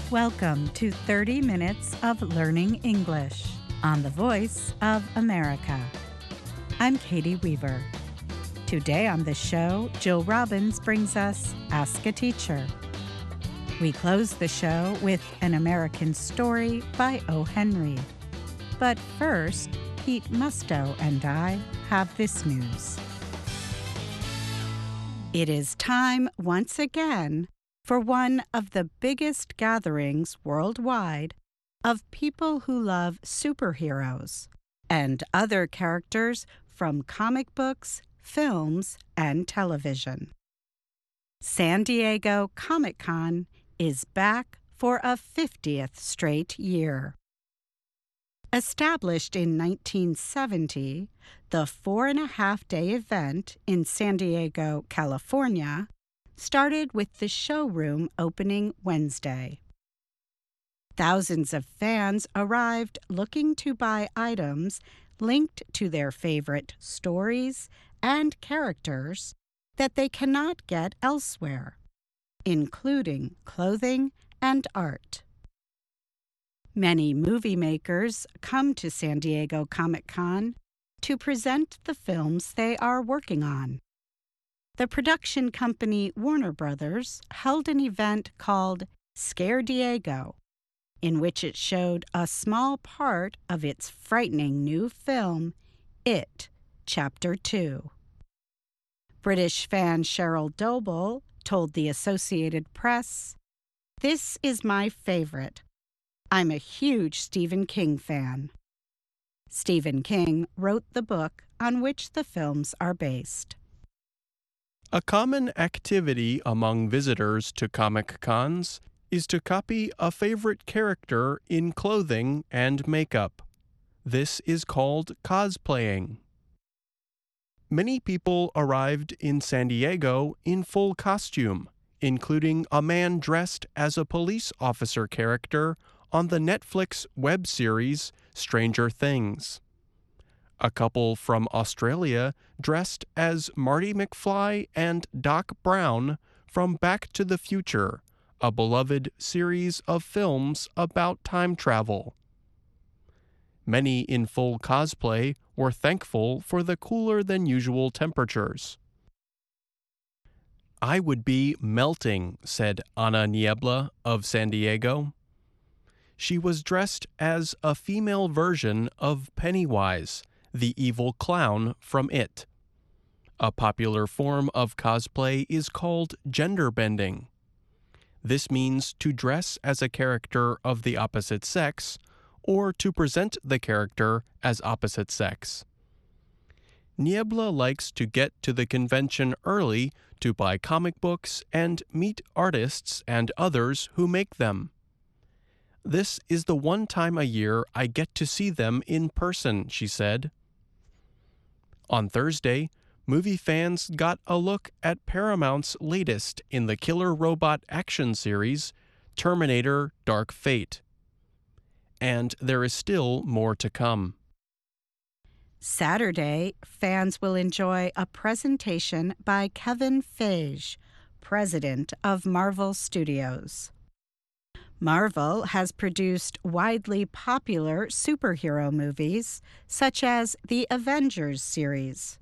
Welcome to 30 Minutes of Learning English on the Voice of America. I'm Katie Weaver. Today on the show, Jill Robbins brings us Ask a Teacher. We close the show with An American Story by O. Henry. But first, Pete Musto and I have this news. It is time once again for one of the biggest gatherings worldwide of people who love superheroes and other characters from comic books, films, and television. San Diego Comic-Con is back for a 50th straight year. Established in 1970, the 4.5-day event in San Diego, California, started with the showroom opening Wednesday. Thousands of fans arrived looking to buy items linked to their favorite stories and characters that they cannot get elsewhere, including clothing and art. Many movie makers come to San Diego Comic-Con to present the films they are working on. The production company Warner Brothers held an event called Scare Diego, in which it showed a small part of its frightening new film, It, Chapter 2. British fan Cheryl Doble told the Associated Press, "This is my favorite. I'm a huge Stephen King fan." Stephen King wrote the book on which the films are based. A common activity among visitors to Comic Cons is to copy a favorite character in clothing and makeup. This is called cosplaying. Many people arrived in San Diego in full costume, including a man dressed as a police officer character on the Netflix web series Stranger Things. A couple from Australia dressed as Marty McFly and Doc Brown from Back to the Future, a beloved series of films about time travel. Many in full cosplay were thankful for the cooler-than-usual temperatures. "I would be melting," said Ana Niebla of San Diego. She was dressed as a female version of Pennywise, the evil clown from It. A popular form of cosplay is called gender bending. This means to dress as a character of the opposite sex or to present the character as opposite sex. Niebla likes to get to the convention early to buy comic books and meet artists and others who make them. "This is the one time a year I get to see them in person," she said. On Thursday, movie fans got a look at Paramount's latest in the killer robot action series, Terminator: Dark Fate. And there is still more to come. Saturday, fans will enjoy a presentation by Kevin Feige, president of Marvel Studios. Marvel has produced widely popular superhero movies, such as the Avengers series.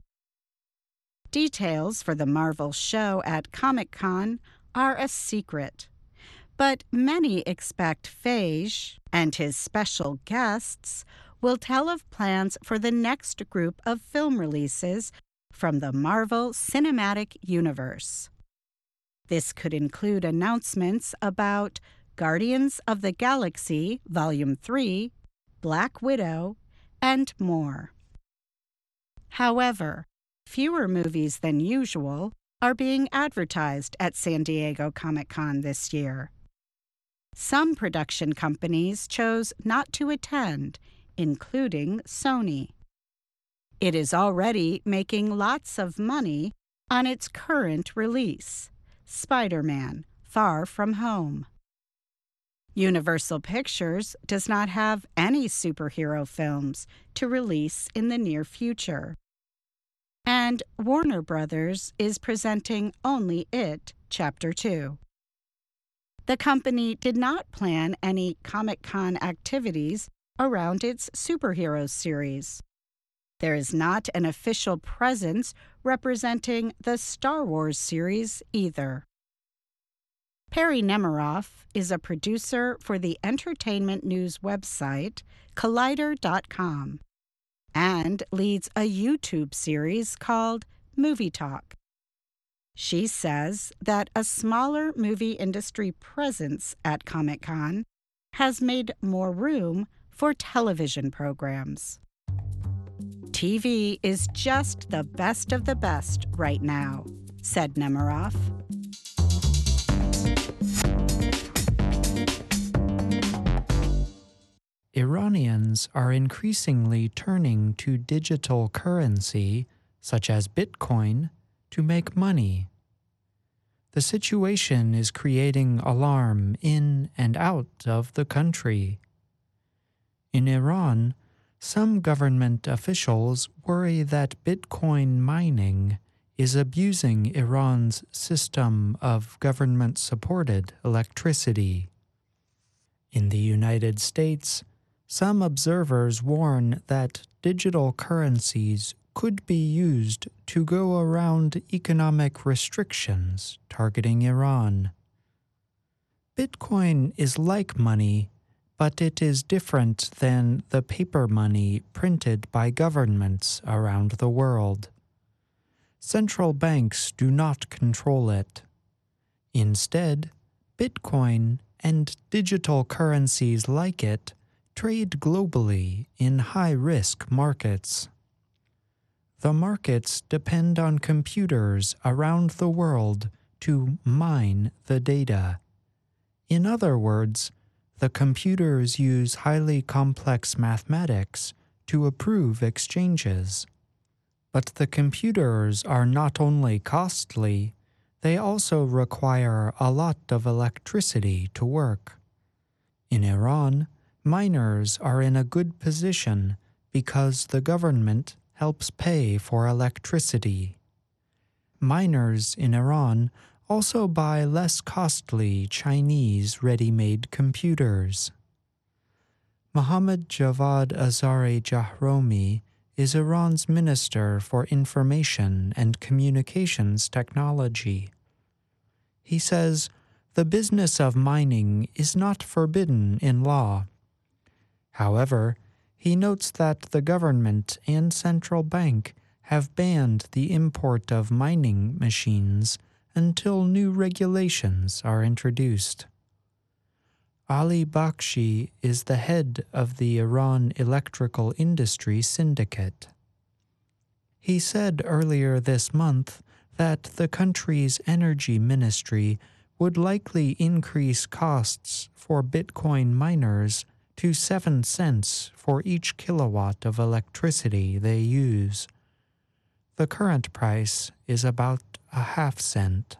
Details for the Marvel show at Comic-Con are a secret, but many expect Feige and his special guests will tell of plans for the next group of film releases from the Marvel Cinematic Universe. This could include announcements about Guardians of the Galaxy Volume 3, Black Widow, and more. However, fewer movies than usual are being advertised at San Diego Comic-Con this year. Some production companies chose not to attend, including Sony. It is already making lots of money on its current release, Spider-Man: Far From Home. Universal Pictures does not have any superhero films to release in the near future. And Warner Brothers is presenting only It, Chapter 2. The company did not plan any Comic-Con activities around its superheroes series. There is not an official presence representing the Star Wars series either. Perry Nemiroff is a producer for the entertainment news website Collider.com and leads a YouTube series called Movie Talk. She says that a smaller movie industry presence at Comic-Con has made more room for television programs. TV is just the best of the best right now, said Nemiroff. Iranians are increasingly turning to digital currency, such as Bitcoin, to make money. The situation is creating alarm in and out of the country. In Iran, some government officials worry that Bitcoin mining is abusing Iran's system of government-supported electricity. In the United States, some observers warn that digital currencies could be used to go around economic restrictions targeting Iran. Bitcoin is like money, but it is different than the paper money printed by governments around the world. Central banks do not control it. Instead, Bitcoin and digital currencies like it trade globally in high-risk markets. The markets depend on computers around the world to mine the data. In other words, the computers use highly complex mathematics to approve exchanges. But the computers are not only costly, they also require a lot of electricity to work. In Iran, miners are in a good position because the government helps pay for electricity. Miners in Iran also buy less costly Chinese ready-made computers. Mohammad Javad Azari Jahromi is Iran's Minister for Information and Communications Technology. He says the business of mining is not forbidden in law. However, he notes that the government and central bank have banned the import of mining machines until new regulations are introduced. Ali Bakshi is the head of the Iran Electrical Industry Syndicate. He said earlier this month that the country's energy ministry would likely increase costs for Bitcoin miners to 7 cents for each kilowatt of electricity they use. The current price is about a half-cent.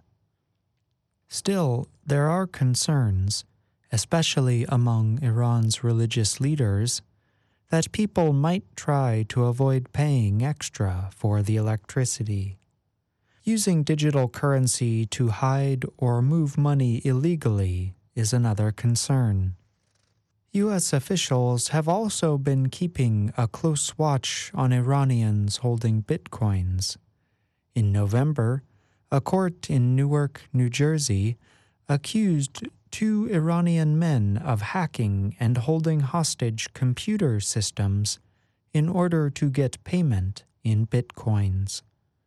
Still, there are concerns, especially among Iran's religious leaders, that people might try to avoid paying extra for the electricity. Using digital currency to hide or move money illegally is another concern. U.S. officials have also been keeping a close watch on Iranians holding bitcoins. In November, a court in Newark, New Jersey, accused 2 Iranian men of hacking and holding hostage computer systems in order to get payment in bitcoins.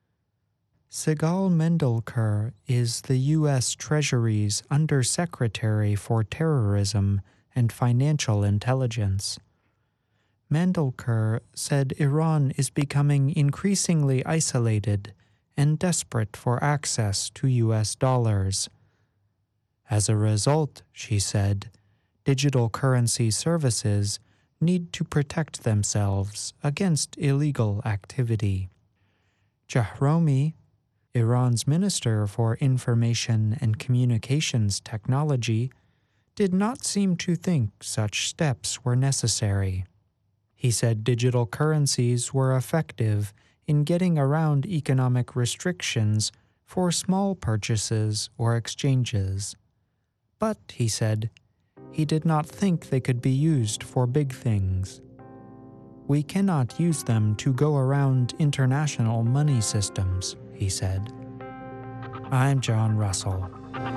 Sigal Mendelker is the U.S. Treasury's Undersecretary for Terrorism and Financial Intelligence. Mendelker said Iran is becoming increasingly isolated and desperate for access to U.S. dollars. As a result, she said, digital currency services need to protect themselves against illegal activity. Jahromi, Iran's Minister for Information and Communications Technology, did not seem to think such steps were necessary. He said digital currencies were effective in getting around economic restrictions for small purchases or exchanges. But, he said, he did not think they could be used for big things. We cannot use them to go around international money systems, he said. I'm John Russell.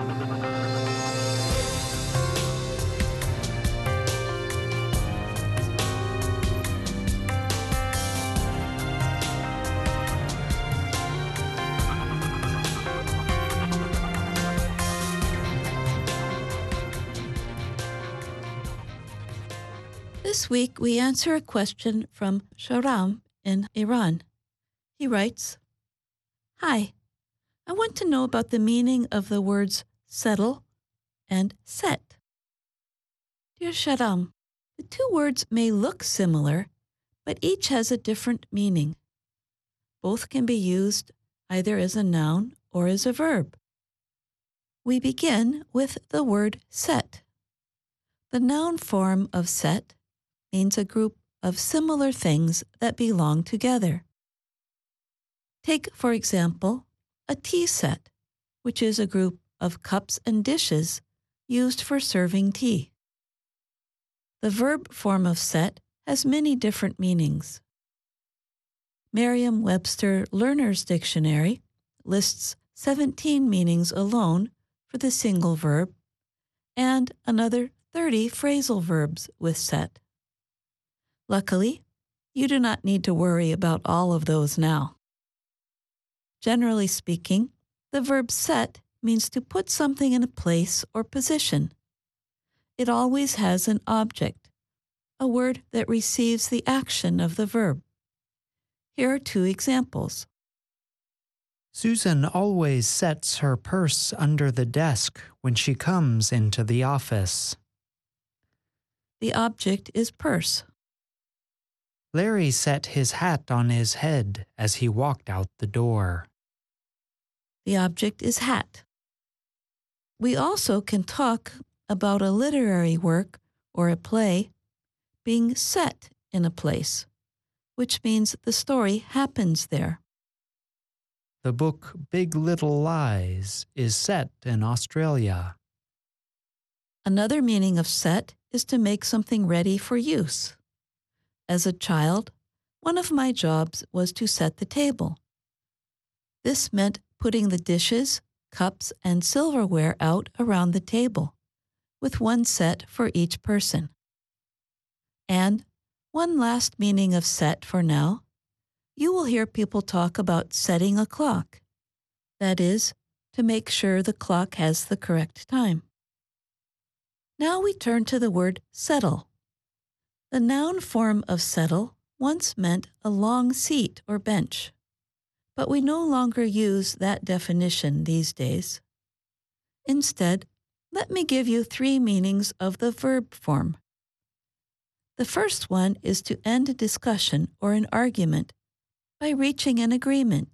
This week, we answer a question from Shahram in Iran. He writes, Hi, I want to know about the meaning of the words settle and set. Dear Shahram, the two words may look similar, but each has a different meaning. Both can be used either as a noun or as a verb. We begin with the word set. The noun form of set means a group of similar things that belong together. Take, for example, a tea set, which is a group of cups and dishes used for serving tea. The verb form of set has many different meanings. Merriam-Webster Learner's Dictionary lists 17 meanings alone for the single verb and another 30 phrasal verbs with set. Luckily, you do not need to worry about all of those now. Generally speaking, the verb set means to put something in a place or position. It always has an object, a word that receives the action of the verb. Here are two examples. Susan always sets her purse under the desk when she comes into the office. The object is purse. Larry set his hat on his head as he walked out the door. The object is hat. We also can talk about a literary work or a play being set in a place, which means the story happens there. The book Big Little Lies is set in Australia. Another meaning of set is to make something ready for use. As a child, one of my jobs was to set the table. This meant putting the dishes, cups, and silverware out around the table, with one set for each person. And one last meaning of set for now. You will hear people talk about setting a clock. That is, to make sure the clock has the correct time. Now we turn to the word settle. The noun form of settle once meant a long seat or bench, but we no longer use that definition these days. Instead, let me give you 3 meanings of the verb form. The first one is to end a discussion or an argument by reaching an agreement.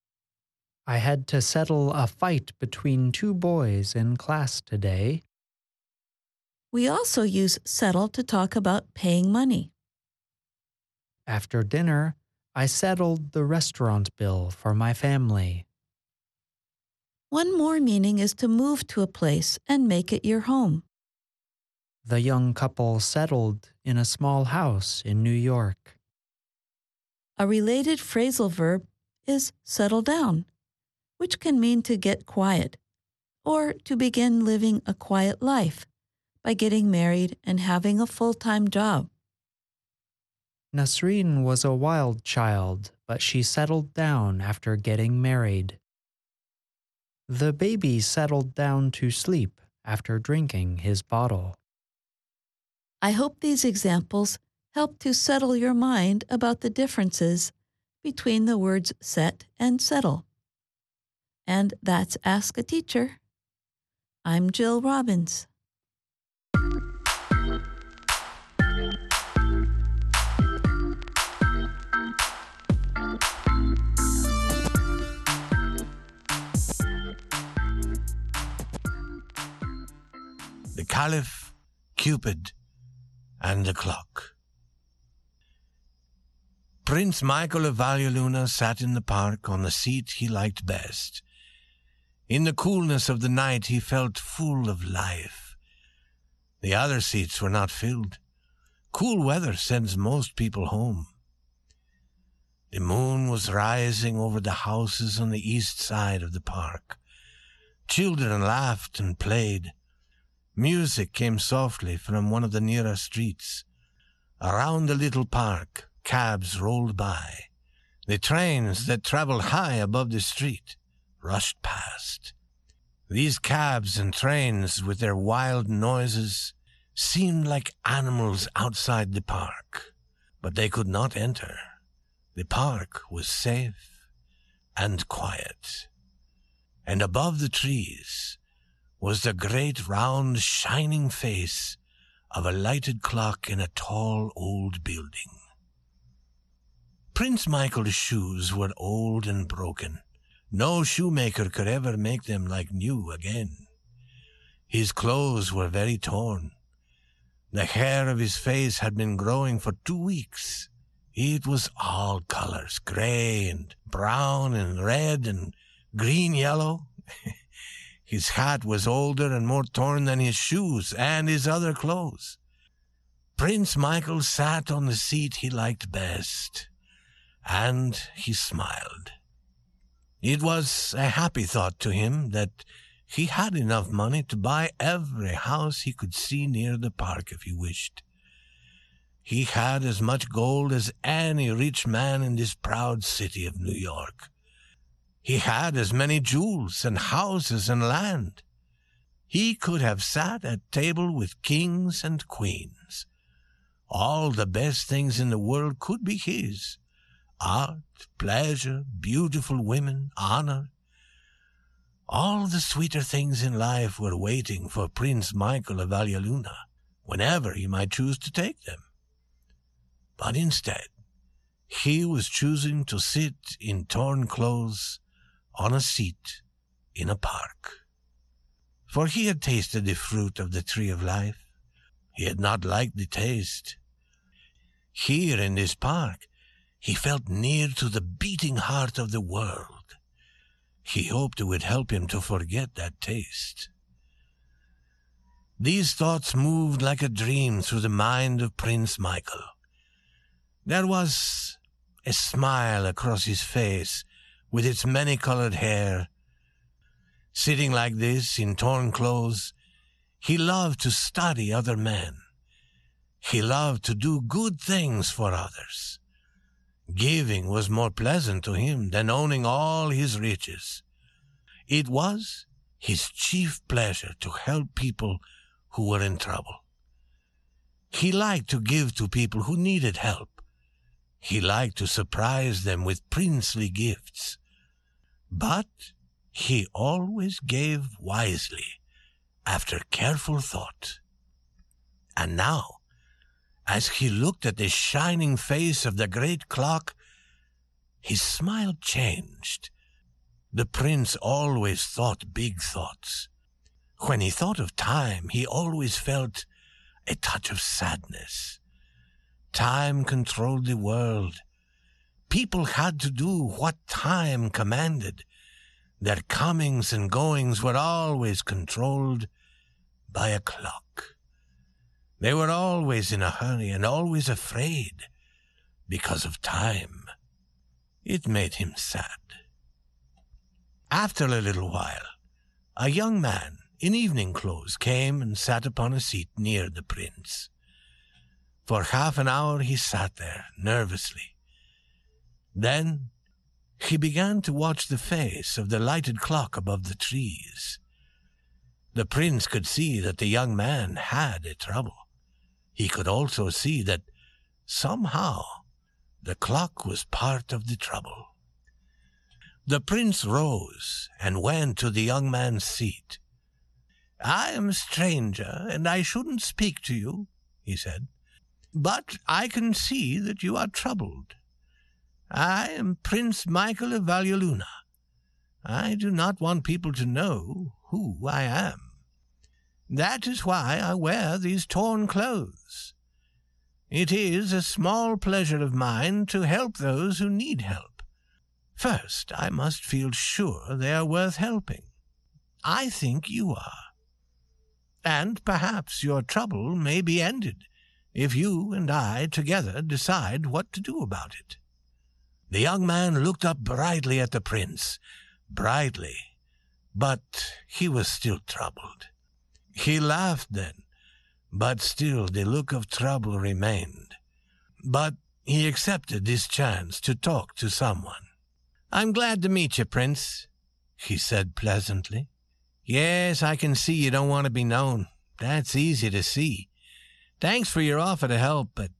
I had to settle a fight between 2 boys in class today. We also use settle to talk about paying money. After dinner, I settled the restaurant bill for my family. One more meaning is to move to a place and make it your home. The young couple settled in a small house in New York. A related phrasal verb is settle down, which can mean to get quiet or to begin living a quiet life by getting married and having a full-time job. Nasreen was a wild child, but she settled down after getting married. The baby settled down to sleep after drinking his bottle. I hope these examples help to settle your mind about the differences between the words set and settle. And that's Ask a Teacher. I'm Jill Robbins. The Caliph, Cupid, and the Clock. Prince Michael of Valialuna sat in the park on the seat he liked best. In the coolness of the night, he felt full of life. The other seats were not filled. Cool weather sends most people home. The moon was rising over the houses on the east side of the park. Children laughed and played. Music came softly from one of the nearer streets. Around the little park, cabs rolled by. The trains that traveled high above the street rushed past. These cabs and trains, with their wild noises, seemed like animals outside the park, but they could not enter. The park was safe and quiet, and above the trees was the great round shining face of a lighted clock in a tall old building. Prince Michael's shoes were old and broken. No shoemaker could ever make them like new again. His clothes were very torn. The hair of his face had been growing for 2 weeks. It was all colors, gray and brown and red and green-yellow. His hat was older and more torn than his shoes and his other clothes. Prince Michael sat on the seat he liked best, and he smiled. It was a happy thought to him that he had enough money to buy every house he could see near the park if he wished. He had as much gold as any rich man in this proud city of New York. He had as many jewels and houses and land. He could have sat at table with kings and queens. All the best things in the world could be his. Art, pleasure, beautiful women, honor. All the sweeter things in life were waiting for Prince Michael of Valleluna, whenever he might choose to take them. But instead, he was choosing to sit in torn clothes on a seat in a park. For he had tasted the fruit of the tree of life. He had not liked the taste. Here in this park, he felt near to the beating heart of the world. He hoped it would help him to forget that taste. These thoughts moved like a dream through the mind of Prince Michael. There was a smile across his face with its many-colored hair. Sitting like this in torn clothes, he loved to study other men. He loved to do good things for others. Giving was more pleasant to him than owning all his riches. It was his chief pleasure to help people who were in trouble. He liked to give to people who needed help. He liked to surprise them with princely gifts. But he always gave wisely, after careful thought. And now, as he looked at the shining face of the great clock, his smile changed. The prince always thought big thoughts. When he thought of time, he always felt a touch of sadness. Time controlled the world. People had to do what time commanded. Their comings and goings were always controlled by a clock. They were always in a hurry and always afraid because of time. It made him sad. After a little while, a young man in evening clothes came and sat upon a seat near the prince. For half an hour he sat there nervously. Then he began to watch the face of the lighted clock above the trees. The prince could see that the young man had a trouble. He could also see that somehow the clock was part of the trouble. The prince rose and went to the young man's seat. "I am a stranger, and I shouldn't speak to you," he said. "But I can see that you are troubled. I am Prince Michael of Valleluna. I do not want people to know who I am. That is why I wear these torn clothes. It is a small pleasure of mine to help those who need help. First, I must feel sure they are worth helping. I think you are. And perhaps your trouble may be ended if you and I together decide what to do about it. The young man looked up brightly at the prince, brightly, but he was still troubled. He laughed then, but still the look of trouble remained. But he accepted this chance to talk to someone. "I'm glad to meet you, Prince," he said pleasantly. "Yes, I can see you don't want to be known. That's easy to see. Thanks for your offer to help, but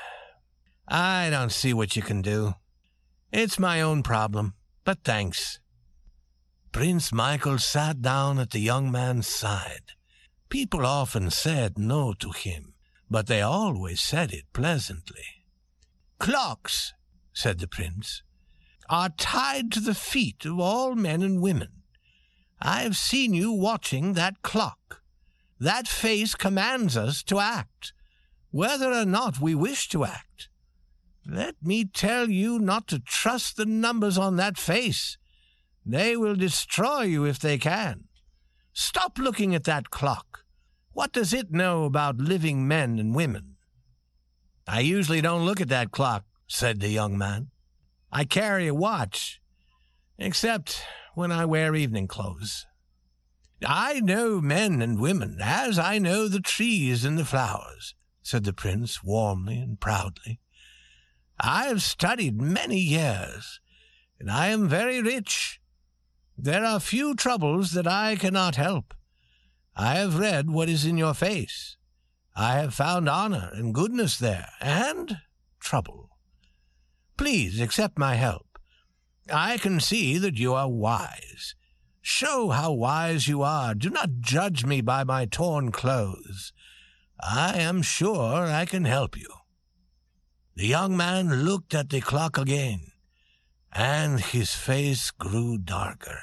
I don't see what you can do. It's my own problem, but thanks." Prince Michael sat down at the young man's side. People often said no to him, but they always said it pleasantly. "Clocks," said the prince, "are tied to the feet of all men and women. I have seen you watching that clock. That face commands us to act, whether or not we wish to act. Let me tell you not to trust the numbers on that face. They will destroy you if they can. Stop looking at that clock. What does it know about living men and women?" "I usually don't look at that clock," said the young man. "I carry a watch, except when I wear evening clothes. I know men and women as I know the trees and the flowers," said the prince warmly and proudly. "I have studied many years, and I am very rich. There are few troubles that I cannot help. I have read what is in your face. I have found honor and goodness there, and trouble. Please accept my help. I can see that you are wise. Show how wise you are. Do not judge me by my torn clothes. I am sure I can help you." The young man looked at the clock again, and his face grew darker.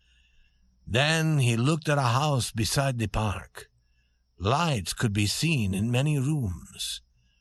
Then he looked at a house beside the park. Lights could be seen in many rooms.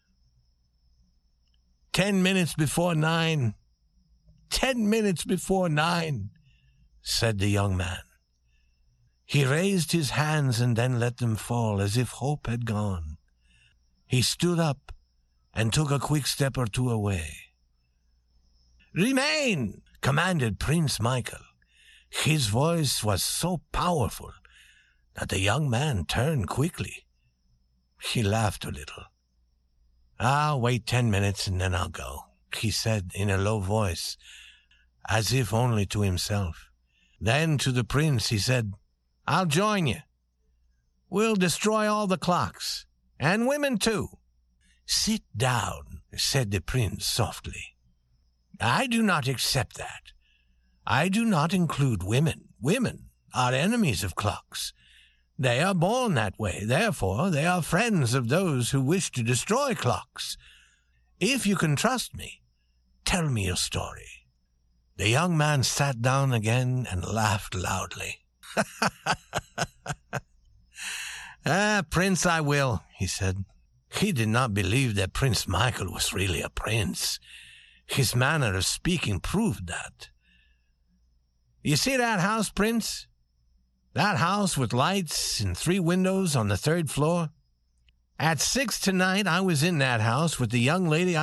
10 minutes before 9. 10 minutes before 9, said the young man. He raised his hands and then let them fall as if hope had gone. He stood up and took a quick step or two away. "Remain!" commanded Prince Michael. His voice was so powerful that the young man turned quickly. He laughed a little. "I'll wait 10 minutes and then I'll go," he said in a low voice, as if only to himself. Then to the prince he said, "I'll join you. We'll destroy all the clocks, and women too." "Sit down," said the prince softly. "I do not accept that. I do not include women. Women are enemies of clocks. They are born that way. Therefore, they are friends of those who wish to destroy clocks. If you can trust me, tell me your story." The young man sat down again and laughed loudly. "Prince, I will," he said. He did not believe that Prince Michael was really a prince. His manner of speaking proved that. "You see that house, Prince? That house with lights and 3 windows on the 3rd floor? At 6 tonight, I was in that house with the young lady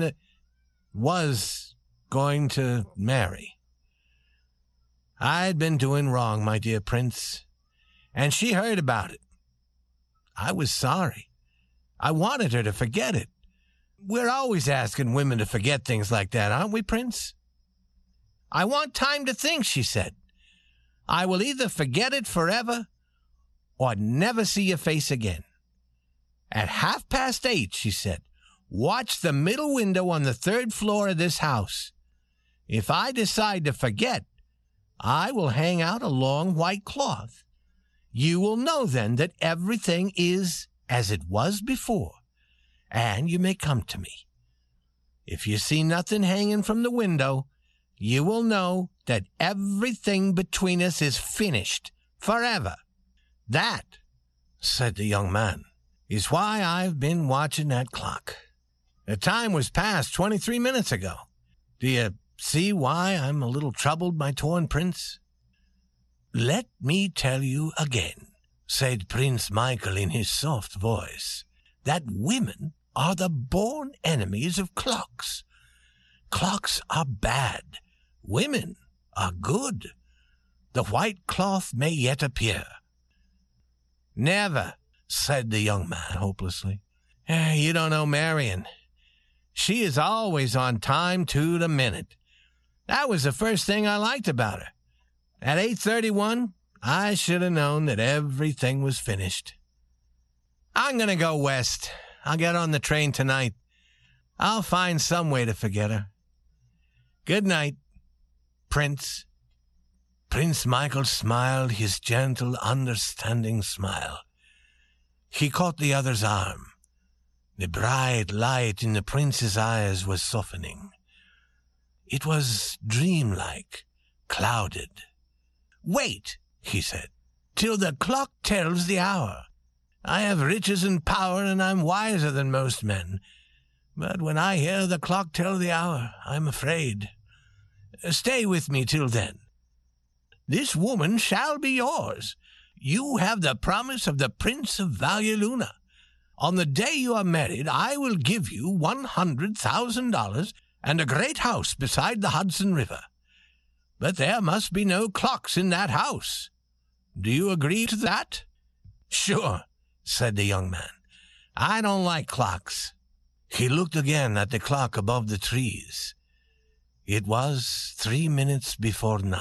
was going to marry. I'd been doing wrong, my dear Prince, and she heard about it. I was sorry. I wanted her to forget it. We're always asking women to forget things like that, aren't we, Prince? 'I want time to think,' she said. 'I will either forget it forever or never see your face again. At 8:30, she said, 'watch the middle window on the 3rd floor of this house. If I decide to forget, I will hang out a long white cloth. You will know then that everything is as it was before, and you may come to me. If you see nothing hanging from the window, you will know that everything between us is finished forever.' That," said the young man, "is why I've been watching that clock. The time was past 23 minutes ago. Do you see why I'm a little troubled, my torn prince?" Let me tell you again, said Prince Michael in his soft voice, that women are the born enemies of clocks. Clocks are bad. Women are good. The white cloth may yet appear. Never, said the young man hopelessly. You don't know Marion. She is always on time to the minute. That was the first thing I liked about her. At 8:31, I should have known that everything was finished. I'm going to go west. I'll get on the train tonight. I'll find some way to forget her. Good night, Prince. Prince Michael smiled his gentle, understanding smile. He caught the other's arm. The bright light in the prince's eyes was softening. It was dreamlike, clouded. Wait, he said, till the clock tells the hour. I have riches and power, and I'm wiser than most men. But when I hear the clock tell the hour, I'm afraid. Stay with me till then. This woman shall be yours. You have the promise of the Prince of Valleluna. On the day you are married, I will give you $100,000 and a great house beside the Hudson River. But there must be no clocks in that house. Do you agree to that? Sure, said the young man. I don't like clocks. He looked again at the clock above the trees. It was 3 minutes before 9.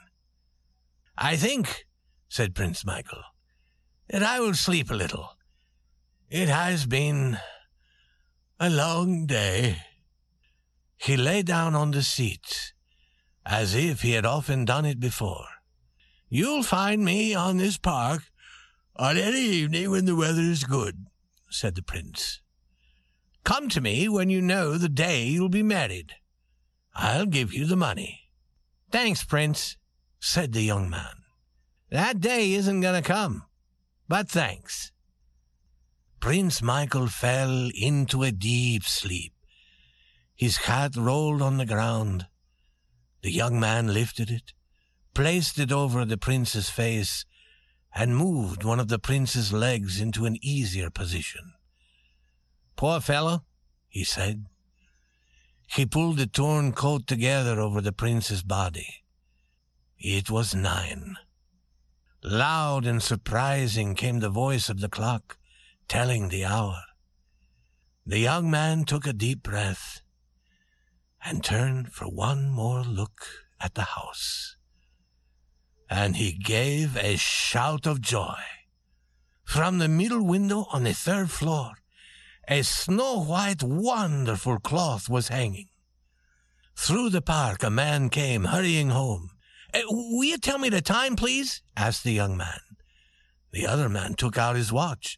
I think, said Prince Michael, that I will sleep a little. It has been a long day. He lay down on the seat, as if he had often done it before. You'll find me on this park on any evening when the weather is good, said the prince. Come to me when you know the day you'll be married. I'll give you the money. Thanks, Prince, said the young man. That day isn't going to come, but thanks. Prince Michael fell into a deep sleep. His hat rolled on the ground. The young man lifted it, placed it over the prince's face, and moved one of the prince's legs into an easier position. Poor fellow, he said. He pulled the torn coat together over the prince's body. It was 9. Loud and surprising came the voice of the clock, telling the hour. The young man took a deep breath and turned for one more look at the house. And he gave a shout of joy. From the middle window on the 3rd floor, a snow-white, wonderful cloth was hanging. Through the park, a man came hurrying home. Will you tell me the time, please? Asked the young man. The other man took out his watch.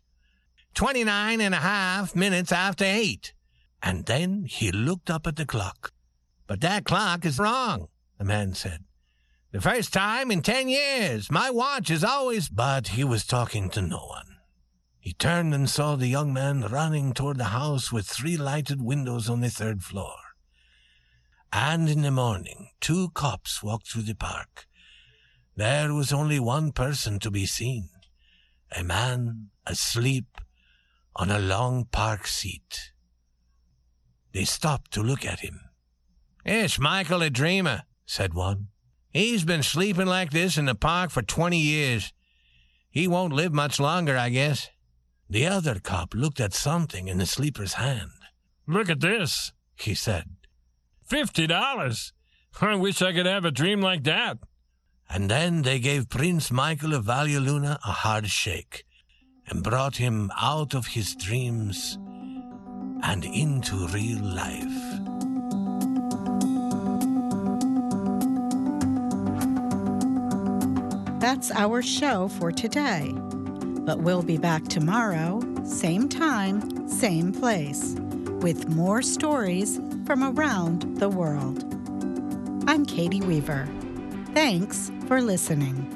29.5 minutes after 8. And then he looked up at the clock. But that clock is wrong, the man said. The first time in 10 years. My watch is always... But he was talking to no one. He turned and saw the young man running toward the house with 3 lighted windows on the 3rd floor. And in the morning, 2 cops walked through the park. There was only one person to be seen, a man asleep on a long park seat. They stopped to look at him. It's Michael a dreamer, said one. He's been sleeping like this in the park for 20 years. He won't live much longer, I guess. The other cop looked at something in the sleeper's hand. Look at this, he said. $50. I wish I could have a dream like that. And then they gave Prince Michael of Valleluna a hard shake and brought him out of his dreams and into real life. That's our show for today. But we'll be back tomorrow, same time, same place, with more stories from around the world. I'm Katie Weaver. Thanks for listening.